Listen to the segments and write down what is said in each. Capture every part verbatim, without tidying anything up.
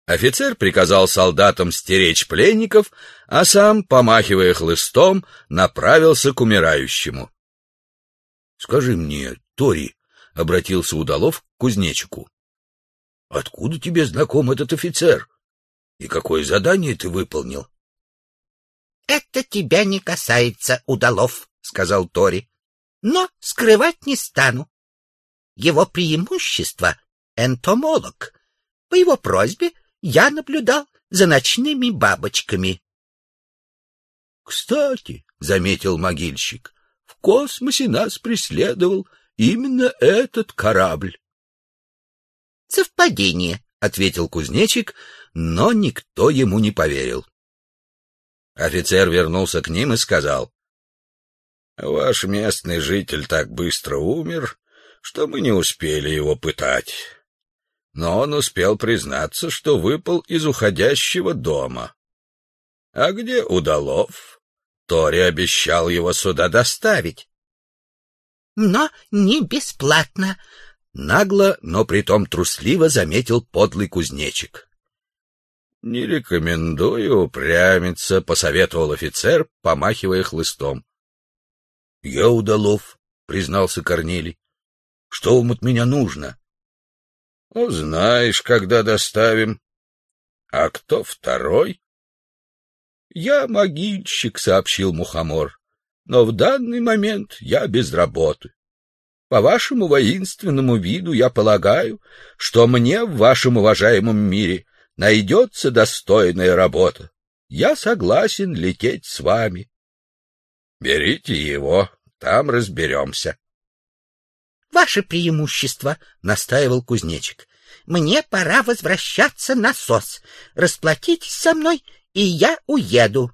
Офицер приказал солдатам стеречь пленников, а сам, помахивая хлыстом, направился к умирающему. — Скажи мне, Тори, — обратился Удалов к кузнечику, — откуда тебе знаком этот офицер? И какое задание ты выполнил? — Это тебя не касается, Удалов, — сказал Тори, — но скрывать не стану. Его преимущество — энтомолог. По его просьбе я наблюдал за ночными бабочками. — Кстати, — заметил могильщик, — в космосе нас преследовал именно этот корабль. — Совпадение, — ответил кузнечик, но никто ему не поверил. Офицер вернулся к ним и сказал: — Ваш местный житель так быстро умер, что мы не успели его пытать. Но он успел признаться, что выпал из уходящего дома. А где Удалов? Тори обещал его сюда доставить. — Но не бесплатно, — нагло, но притом трусливо заметил подлый кузнечик. — Не рекомендую упрямиться, — посоветовал офицер, помахивая хлыстом. — Я Удалов, — признался Корнилий. — Что вам от меня нужно? — Узнаешь, когда доставим. — А кто второй? — Я могильщик, — сообщил Мухомор, — но в данный момент я без работы. По вашему воинственному виду я полагаю, что мне в вашем уважаемом мире найдется достойная работа. Я согласен лететь с вами. Берите его, там разберемся. — Ваше преимущество, — настаивал кузнечик, — мне пора возвращаться на СОС. Расплатитесь со мной, и я уеду.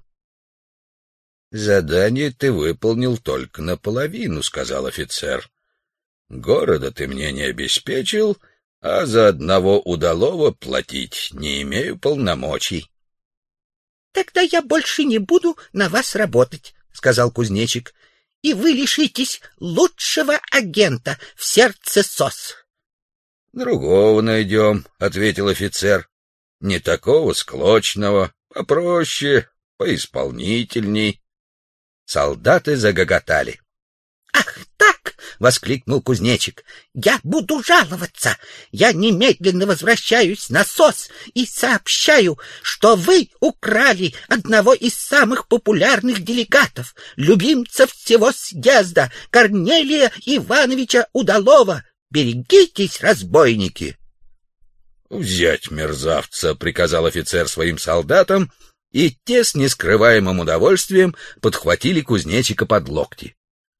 — Задание ты выполнил только наполовину, — сказал офицер. — Города ты мне не обеспечил, а за одного Удалова платить не имею полномочий. — Тогда я больше не буду на вас работать, — сказал кузнечик, — и вы лишитесь лучшего агента в сердце СОС. — Другого найдем, — ответил офицер. — Не такого склочного, попроще, поисполнительней. Солдаты загоготали. — Ах так! — воскликнул кузнечик. — Я буду жаловаться. Я немедленно возвращаюсь на СОС и сообщаю, что вы украли одного из самых популярных делегатов, любимца всего съезда, Корнелия Ивановича Удалова. Берегитесь, разбойники! — Взять мерзавца, — приказал офицер своим солдатам, и те с нескрываемым удовольствием подхватили кузнечика под локти.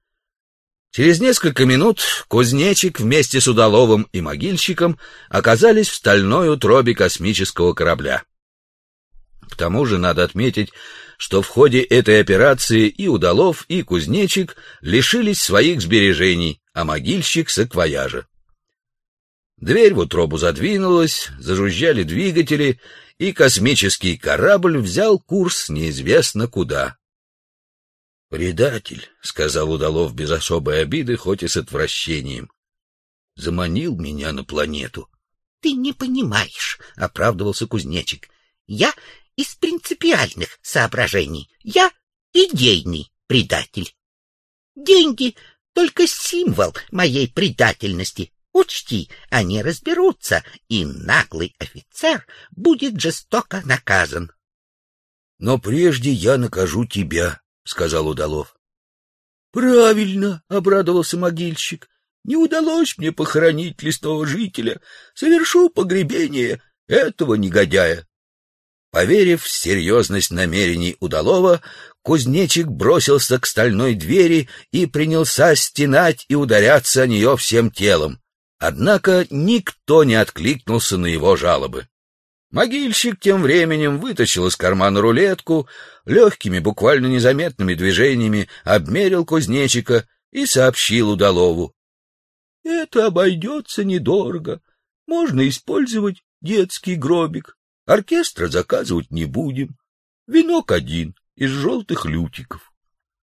Через несколько минут кузнечик вместе с Удаловым и могильщиком оказались в стальной утробе космического корабля. К тому же надо отметить, что в ходе этой операции и Удалов, и кузнечик лишились своих сбережений, а могильщик — саквояжа. Дверь в утробу задвинулась, зажужжали двигатели, и космический корабль взял курс неизвестно куда. — Предатель, — сказал Удалов без особой обиды, хоть и с отвращением, — заманил меня на планету. — Ты не понимаешь, — оправдывался кузнечик. — Я из принципиальных соображений. Я идейный предатель. Деньги — только символ моей предательности. Учти, они разберутся, и наглый офицер будет жестоко наказан. — Но прежде я накажу тебя, — сказал Удалов. — Правильно, — обрадовался могильщик. — Не удалось мне похоронить лесного жителя. Совершу погребение этого негодяя. Поверив в серьезность намерений Удалова, кузнечик бросился к стальной двери и принялся стенать и ударяться о нее всем телом. Однако никто не откликнулся на его жалобы. Могильщик тем временем вытащил из кармана рулетку, легкими, буквально незаметными движениями обмерил кузнечика и сообщил Удалову: — Это обойдется недорого. Можно использовать детский гробик. Оркестра заказывать не будем. Венок один из желтых лютиков.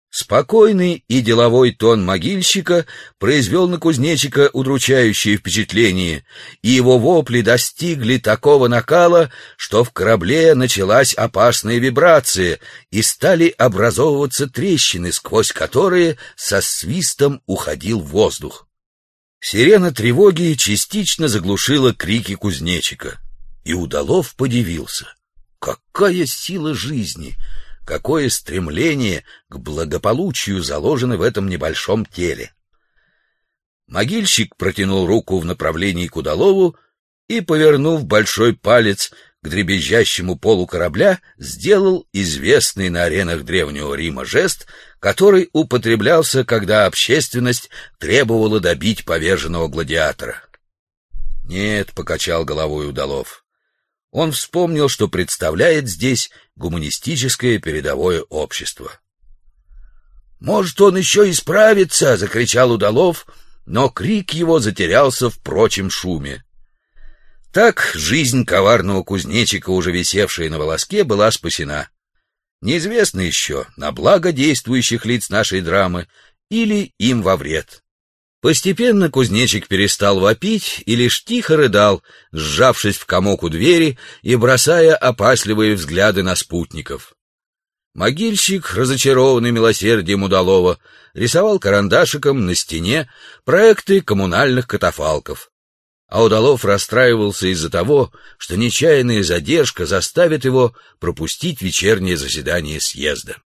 Спокойный и деловой тон могильщика произвел на кузнечика удручающее впечатление, и его вопли достигли такого накала, что в корабле началась опасная вибрация, и стали образовываться трещины, сквозь которые со свистом уходил воздух. Сирена тревоги частично заглушила крики кузнечика, и Удалов подивился. Какая сила жизни! Какое стремление к благополучию заложено в этом небольшом теле! Могильщик протянул руку в направлении к Удалову и, повернув большой палец к дребезжащему полу корабля, сделал известный на аренах Древнего Рима жест, который употреблялся, когда общественность требовала добить поверженного гладиатора. «Нет», — покачал головой Удалов. Он вспомнил, что представляет здесь гуманистическое передовое общество. «Может, он еще исправится!» — закричал Удалов, но крик его затерялся в прочем шуме. Так жизнь коварного кузнечика, уже висевшая на волоске, была спасена. Неизвестно еще, на благо действующих лиц нашей драмы или им во вред. Постепенно кузнечик перестал вопить и лишь тихо рыдал, сжавшись в комок у двери и бросая опасливые взгляды на спутников. Могильщик, разочарованный милосердием Удалова, рисовал карандашиком на стене проекты коммунальных катафалков. А Удалов расстраивался из-за того, что нечаянная задержка заставит его пропустить вечернее заседание съезда.